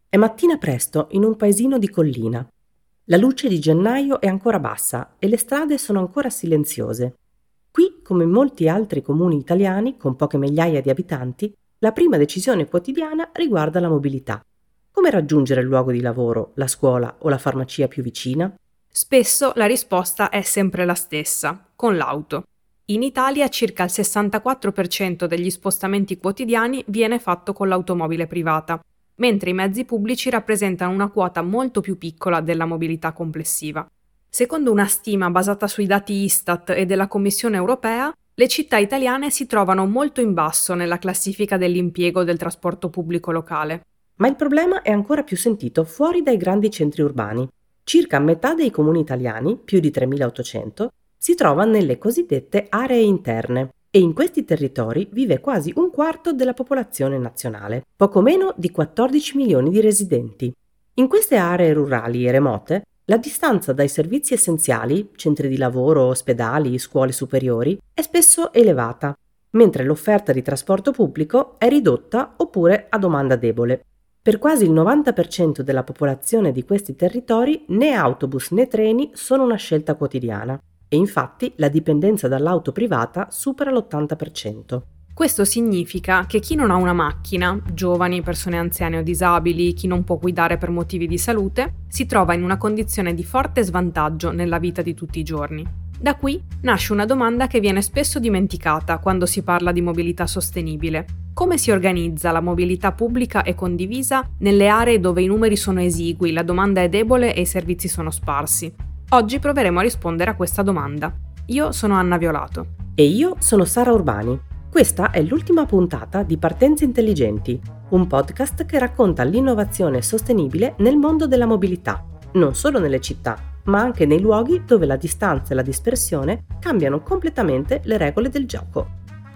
È mattina presto in un paesino di collina. La luce di gennaio è ancora bassa e le strade sono ancora silenziose. Qui, come in molti altri comuni italiani con poche migliaia di abitanti, la prima decisione quotidiana riguarda la mobilità. Come raggiungere il luogo di lavoro, la scuola o la farmacia più vicina? Spesso la risposta è sempre la stessa, con l'auto. In Italia circa il 64% degli spostamenti quotidiani viene fatto con l'automobile privata, mentre i mezzi pubblici rappresentano una quota molto più piccola della mobilità complessiva. Secondo una stima basata sui dati Istat e della Commissione europea, le città italiane si trovano molto in basso nella classifica dell'impiego del trasporto pubblico locale. Ma il problema è ancora più sentito fuori dai grandi centri urbani. Circa metà dei comuni italiani, più di 3.800, si trova nelle cosiddette aree interne e in questi territori vive quasi un quarto della popolazione nazionale, poco meno di 14 milioni di residenti. In queste aree rurali e remote, la distanza dai servizi essenziali, centri di lavoro, ospedali, scuole superiori, è spesso elevata, mentre l'offerta di trasporto pubblico è ridotta oppure a domanda debole. Per quasi il 90% della popolazione di questi territori né autobus né treni sono una scelta quotidiana e infatti la dipendenza dall'auto privata supera l'80%. Questo significa che chi non ha una macchina, giovani, persone anziane o disabili, chi non può guidare per motivi di salute, si trova in una condizione di forte svantaggio nella vita di tutti i giorni. Da qui nasce una domanda che viene spesso dimenticata quando si parla di mobilità sostenibile. Come si organizza la mobilità pubblica e condivisa nelle aree dove i numeri sono esigui, la domanda è debole e i servizi sono sparsi? Oggi proveremo a rispondere a questa domanda. Io sono Anna Violato. E io sono Sara Urbani. Questa è l'ultima puntata di Partenze Intelligenti, un podcast che racconta l'innovazione sostenibile nel mondo della mobilità, non solo nelle città, ma anche nei luoghi dove la distanza e la dispersione cambiano completamente le regole del gioco.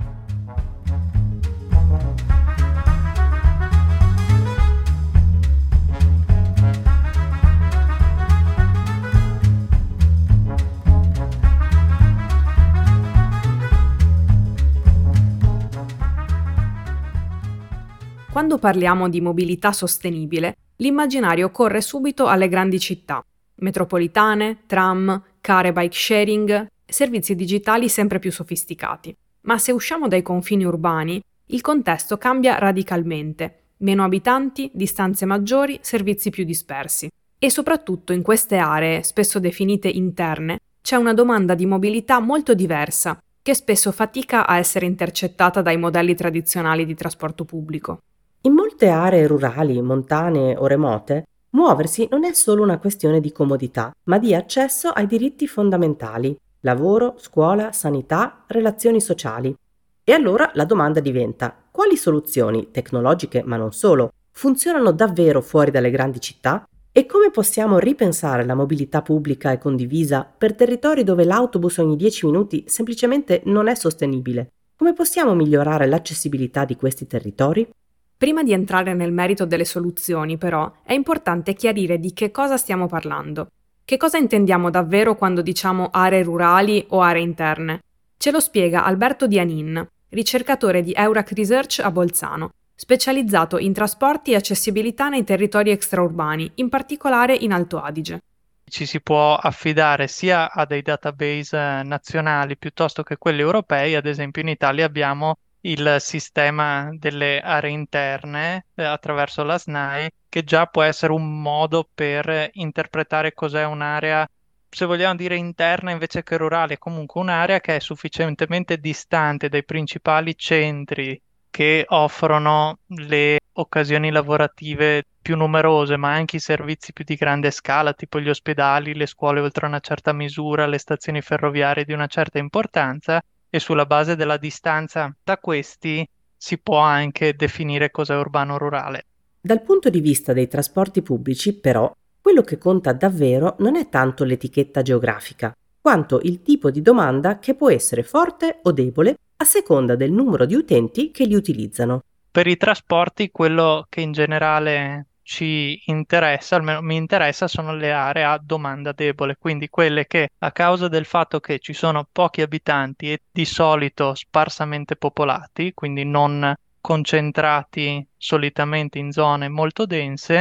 Quando parliamo di mobilità sostenibile, l'immaginario corre subito alle grandi città, metropolitane, tram, car e bike sharing, servizi digitali sempre più sofisticati. Ma se usciamo dai confini urbani, il contesto cambia radicalmente. Meno abitanti, distanze maggiori, servizi più dispersi. E soprattutto in queste aree, spesso definite interne, c'è una domanda di mobilità molto diversa, che spesso fatica a essere intercettata dai modelli tradizionali di trasporto pubblico. In molte aree rurali, montane o remote, muoversi non è solo una questione di comodità, ma di accesso ai diritti fondamentali: lavoro, scuola, sanità, relazioni sociali. E allora la domanda diventa: quali soluzioni, tecnologiche ma non solo, funzionano davvero fuori dalle grandi città? E come possiamo ripensare la mobilità pubblica e condivisa per territori dove l'autobus ogni 10 minuti semplicemente non è sostenibile? Come possiamo migliorare l'accessibilità di questi territori? Prima di entrare nel merito delle soluzioni, però, è importante chiarire di che cosa stiamo parlando. Che cosa intendiamo davvero quando diciamo aree rurali o aree interne? Ce lo spiega Alberto Dianin, ricercatore di Eurac Research a Bolzano, specializzato in trasporti e accessibilità nei territori extraurbani, in particolare in Alto Adige. Ci si può affidare sia a dei database nazionali piuttosto che quelli europei. Ad esempio in Italia abbiamo il sistema delle aree interne attraverso la SNAI, che già può essere un modo per interpretare cos'è un'area, se vogliamo dire interna invece che rurale, comunque un'area che è sufficientemente distante dai principali centri che offrono le occasioni lavorative più numerose, ma anche i servizi più di grande scala, tipo gli ospedali, le scuole oltre una certa misura, le stazioni ferroviarie di una certa importanza, e sulla base della distanza da questi si può anche definire cos'è urbano-rurale. Dal punto di vista dei trasporti pubblici, però, quello che conta davvero non è tanto l'etichetta geografica, quanto il tipo di domanda che può essere forte o debole a seconda del numero di utenti che li utilizzano. Per i trasporti, quello che in generale ci interessa, almeno mi interessa, sono le aree a domanda debole, quindi quelle che a causa del fatto che ci sono pochi abitanti e di solito sparsamente popolati, quindi non concentrati solitamente in zone molto dense,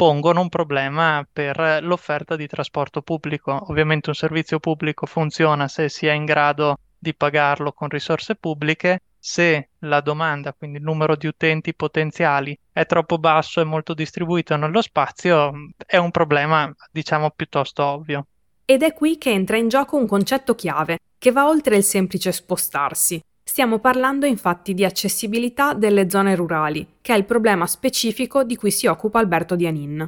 pongono un problema per l'offerta di trasporto pubblico. Ovviamente un servizio pubblico funziona se si è in grado di pagarlo con risorse pubbliche. Se la domanda, quindi il numero di utenti potenziali, è troppo basso e molto distribuito nello spazio, è un problema, diciamo, piuttosto ovvio. Ed è qui che entra in gioco un concetto chiave, che va oltre il semplice spostarsi. Stiamo parlando infatti di accessibilità delle zone rurali, che è il problema specifico di cui si occupa Alberto Dianin.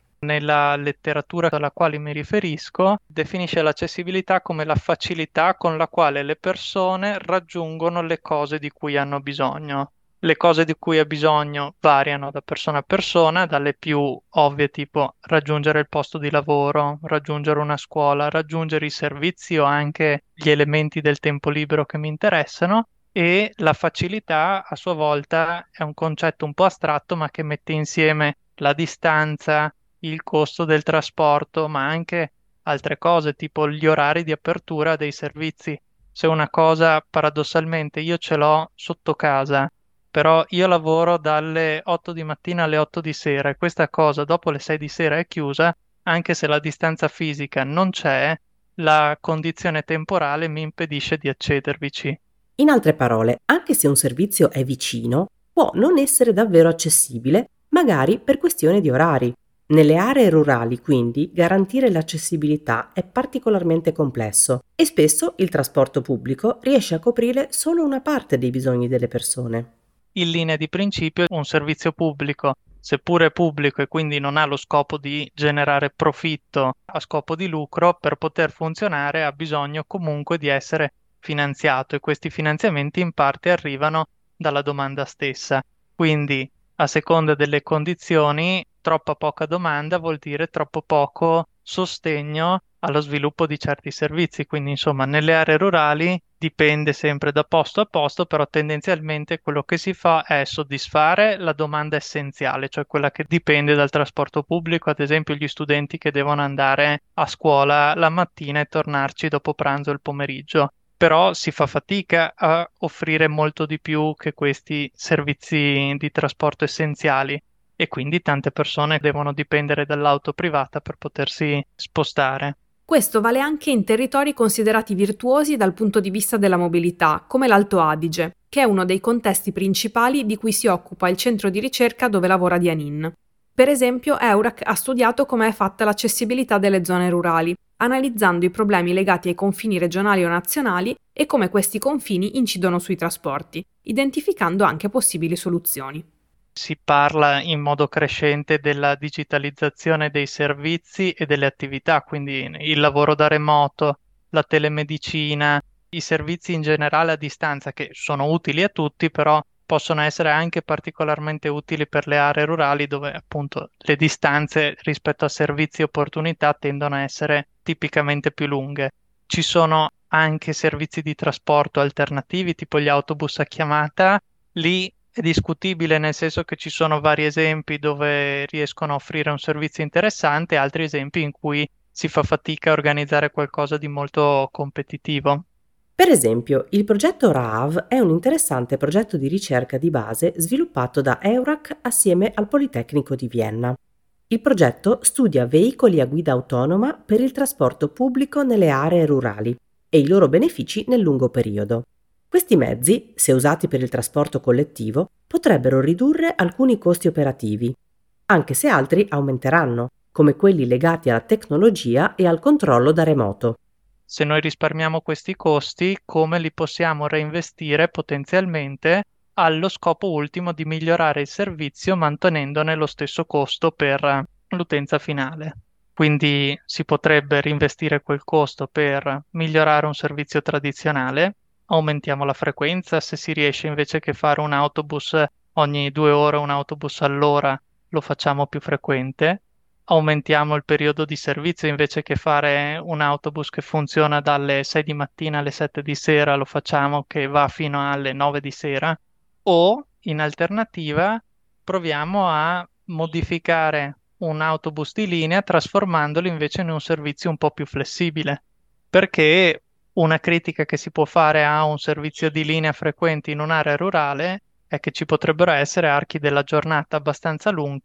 Nella letteratura alla quale mi riferisco, definisce l'accessibilità come la facilità con la quale le persone raggiungono le cose di cui hanno bisogno. Le cose di cui ha bisogno variano da persona a persona, dalle più ovvie tipo raggiungere il posto di lavoro, raggiungere una scuola, raggiungere i servizi o anche gli elementi del tempo libero che mi interessano. E la facilità a sua volta è un concetto un po' astratto, ma che mette insieme la distanza, il costo del trasporto, ma anche altre cose, tipo gli orari di apertura dei servizi. Se una cosa, paradossalmente, io ce l'ho sotto casa, però io lavoro dalle 8 di mattina alle 8 di sera e questa cosa dopo le 6 di sera è chiusa, anche se la distanza fisica non c'è, la condizione temporale mi impedisce di accedervici. In altre parole, anche se un servizio è vicino, può non essere davvero accessibile, magari per questione di orari. Nelle aree rurali, quindi, garantire l'accessibilità è particolarmente complesso e spesso il trasporto pubblico riesce a coprire solo una parte dei bisogni delle persone. In linea di principio, un servizio pubblico, seppure pubblico e quindi non ha lo scopo di generare profitto a scopo di lucro, per poter funzionare ha bisogno comunque di essere finanziato e questi finanziamenti in parte arrivano dalla domanda stessa. Quindi, a seconda delle condizioni, troppa poca domanda vuol dire troppo poco sostegno allo sviluppo di certi servizi. Quindi, insomma, nelle aree rurali dipende sempre da posto a posto, però tendenzialmente quello che si fa è soddisfare la domanda essenziale, cioè quella che dipende dal trasporto pubblico, ad esempio gli studenti che devono andare a scuola la mattina e tornarci dopo pranzo il pomeriggio. Però si fa fatica a offrire molto di più che questi servizi di trasporto essenziali e quindi tante persone devono dipendere dall'auto privata per potersi spostare. Questo vale anche in territori considerati virtuosi dal punto di vista della mobilità, come l'Alto Adige, che è uno dei contesti principali di cui si occupa il centro di ricerca dove lavora Dianin. Per esempio, Eurac ha studiato come è fatta l'accessibilità delle zone rurali, analizzando i problemi legati ai confini regionali o nazionali e come questi confini incidono sui trasporti, identificando anche possibili soluzioni. Si parla in modo crescente della digitalizzazione dei servizi e delle attività, quindi il lavoro da remoto, la telemedicina, i servizi in generale a distanza che sono utili a tutti, però possono essere anche particolarmente utili per le aree rurali dove appunto le distanze rispetto a servizi e opportunità tendono a essere tipicamente più lunghe. Ci sono anche servizi di trasporto alternativi, tipo gli autobus a chiamata. Lì è discutibile nel senso che ci sono vari esempi dove riescono a offrire un servizio interessante, altri esempi in cui si fa fatica a organizzare qualcosa di molto competitivo. Per esempio, il progetto RAV è un interessante progetto di ricerca di base sviluppato da Eurac assieme al Politecnico di Vienna. Il progetto studia veicoli a guida autonoma per il trasporto pubblico nelle aree rurali e i loro benefici nel lungo periodo. Questi mezzi, se usati per il trasporto collettivo, potrebbero ridurre alcuni costi operativi, anche se altri aumenteranno, come quelli legati alla tecnologia e al controllo da remoto. Se noi risparmiamo questi costi, come li possiamo reinvestire potenzialmente allo scopo ultimo di migliorare il servizio mantenendone lo stesso costo per l'utenza finale? Quindi si potrebbe reinvestire quel costo per migliorare un servizio tradizionale, aumentiamo la frequenza, se si riesce invece che fare un autobus ogni 2 ore, un autobus all'ora, lo facciamo più frequente. Aumentiamo il periodo di servizio invece che fare un autobus che funziona dalle 6 di mattina alle 7 di sera, lo facciamo che va fino alle 9 di sera. O, in alternativa, proviamo a modificare un autobus di linea trasformandolo invece in un servizio un po' più flessibile. Perché una critica che si può fare a un servizio di linea frequente in un'area rurale è che ci potrebbero essere archi della giornata abbastanza lunghi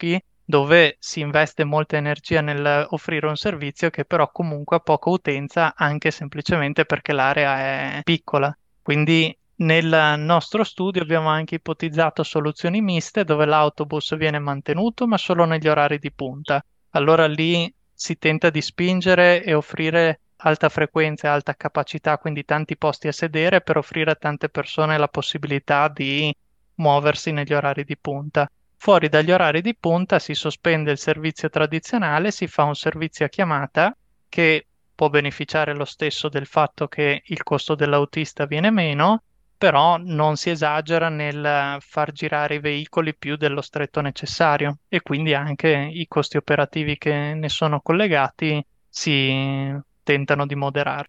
dove si investe molta energia nel offrire un servizio che però comunque ha poca utenza, anche semplicemente perché l'area è piccola. Quindi nel nostro studio abbiamo anche ipotizzato soluzioni miste dove l'autobus viene mantenuto ma solo negli orari di punta. Allora lì si tenta di spingere e offrire alta frequenza e alta capacità, quindi tanti posti a sedere per offrire a tante persone la possibilità di muoversi negli orari di punta. Fuori dagli orari di punta si sospende il servizio tradizionale, si fa un servizio a chiamata che può beneficiare lo stesso del fatto che il costo dell'autista viene meno, però non si esagera nel far girare i veicoli più dello stretto necessario e quindi anche i costi operativi che ne sono collegati si tentano di moderare.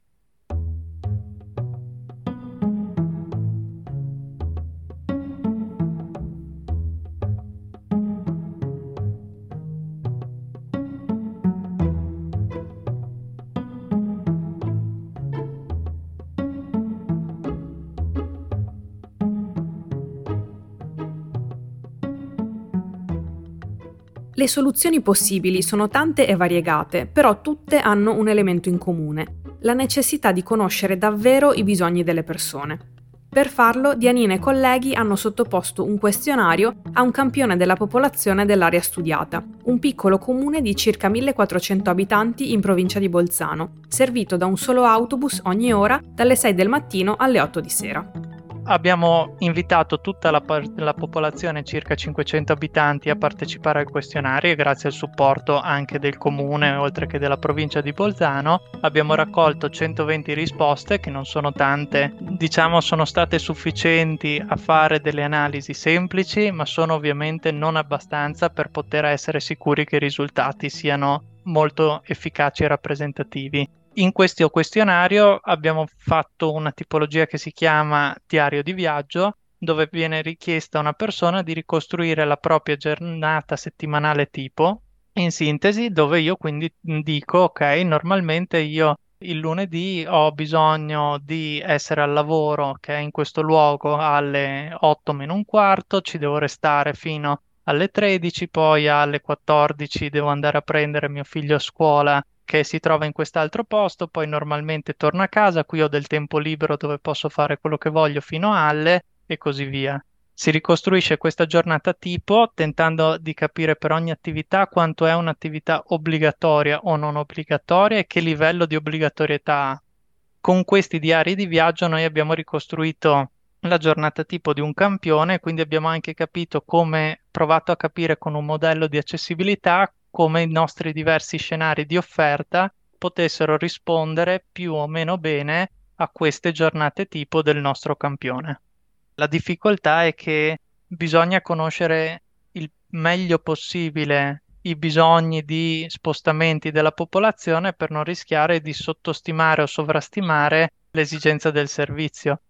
Le soluzioni possibili sono tante e variegate, però tutte hanno un elemento in comune: la necessità di conoscere davvero i bisogni delle persone. Per farlo, Dianina e colleghi hanno sottoposto un questionario a un campione della popolazione dell'area studiata, un piccolo comune di circa 1400 abitanti in provincia di Bolzano, servito da un solo autobus ogni ora dalle 6 del mattino alle 8 di sera. Abbiamo invitato tutta la popolazione, circa 500 abitanti, a partecipare al questionario e grazie al supporto anche del comune, oltre che della provincia di Bolzano, abbiamo raccolto 120 risposte, che non sono tante, diciamo sono state sufficienti a fare delle analisi semplici, ma sono ovviamente non abbastanza per poter essere sicuri che i risultati siano molto efficaci e rappresentativi. In questo questionario abbiamo fatto una tipologia che si chiama diario di viaggio, dove viene richiesta a una persona di ricostruire la propria giornata settimanale tipo, in sintesi, dove io quindi dico, ok, normalmente io il lunedì ho bisogno di essere al lavoro, che è in questo luogo, alle 8 meno un quarto, ci devo restare fino alle 13, poi alle 14 devo andare a prendere mio figlio a scuola che si trova in quest'altro posto, poi normalmente torno a casa, qui ho del tempo libero dove posso fare quello che voglio fino alle e così via. Si ricostruisce questa giornata tipo tentando di capire per ogni attività quanto è un'attività obbligatoria o non obbligatoria e che livello di obbligatorietà ha. Con questi diari di viaggio noi abbiamo ricostruito la giornata tipo di un campione, quindi abbiamo anche capito provato a capire con un modello di accessibilità come i nostri diversi scenari di offerta potessero rispondere più o meno bene a queste giornate tipo del nostro campione. La difficoltà è che bisogna conoscere il meglio possibile i bisogni di spostamenti della popolazione per non rischiare di sottostimare o sovrastimare l'esigenza del servizio.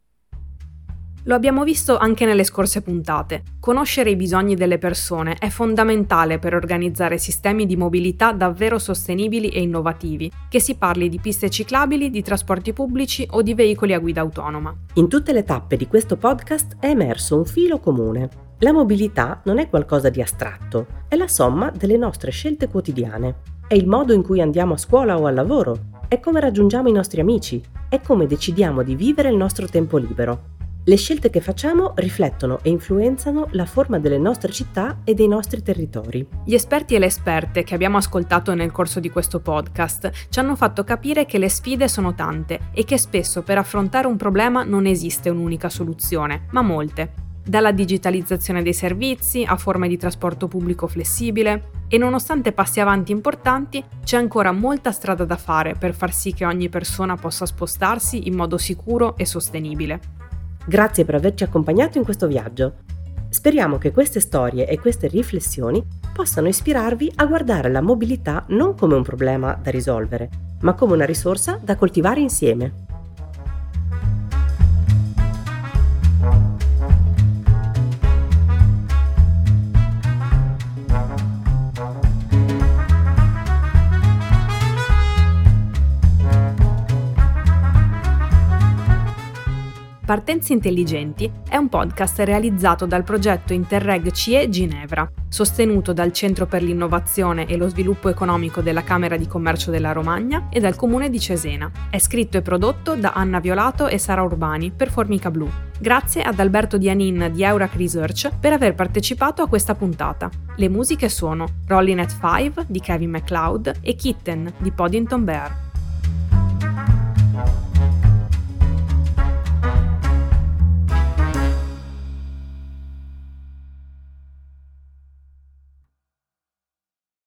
Lo abbiamo visto anche nelle scorse puntate. Conoscere i bisogni delle persone è fondamentale per organizzare sistemi di mobilità davvero sostenibili e innovativi, che si parli di piste ciclabili, di trasporti pubblici o di veicoli a guida autonoma. In tutte le tappe di questo podcast è emerso un filo comune. La mobilità non è qualcosa di astratto, è la somma delle nostre scelte quotidiane. È il modo in cui andiamo a scuola o al lavoro, è come raggiungiamo i nostri amici, è come decidiamo di vivere il nostro tempo libero. Le scelte che facciamo riflettono e influenzano la forma delle nostre città e dei nostri territori. Gli esperti e le esperte che abbiamo ascoltato nel corso di questo podcast ci hanno fatto capire che le sfide sono tante e che spesso per affrontare un problema non esiste un'unica soluzione, ma molte. Dalla digitalizzazione dei servizi a forme di trasporto pubblico flessibile, e nonostante passi avanti importanti, c'è ancora molta strada da fare per far sì che ogni persona possa spostarsi in modo sicuro e sostenibile. Grazie per averci accompagnato in questo viaggio. Speriamo che queste storie e queste riflessioni possano ispirarvi a guardare la mobilità non come un problema da risolvere, ma come una risorsa da coltivare insieme. Partenze Intelligenti è un podcast realizzato dal progetto Interreg CE Ginevra, sostenuto dal Centro per l'Innovazione e lo Sviluppo Economico della Camera di Commercio della Romagna e dal Comune di Cesena. È scritto e prodotto da Anna Violato e Sara Urbani per Formica Blu. Grazie ad Alberto Dianin di Eurac Research per aver partecipato a questa puntata. Le musiche sono Rollin' at 5 di Kevin MacLeod e Kitten di Poddington Bear.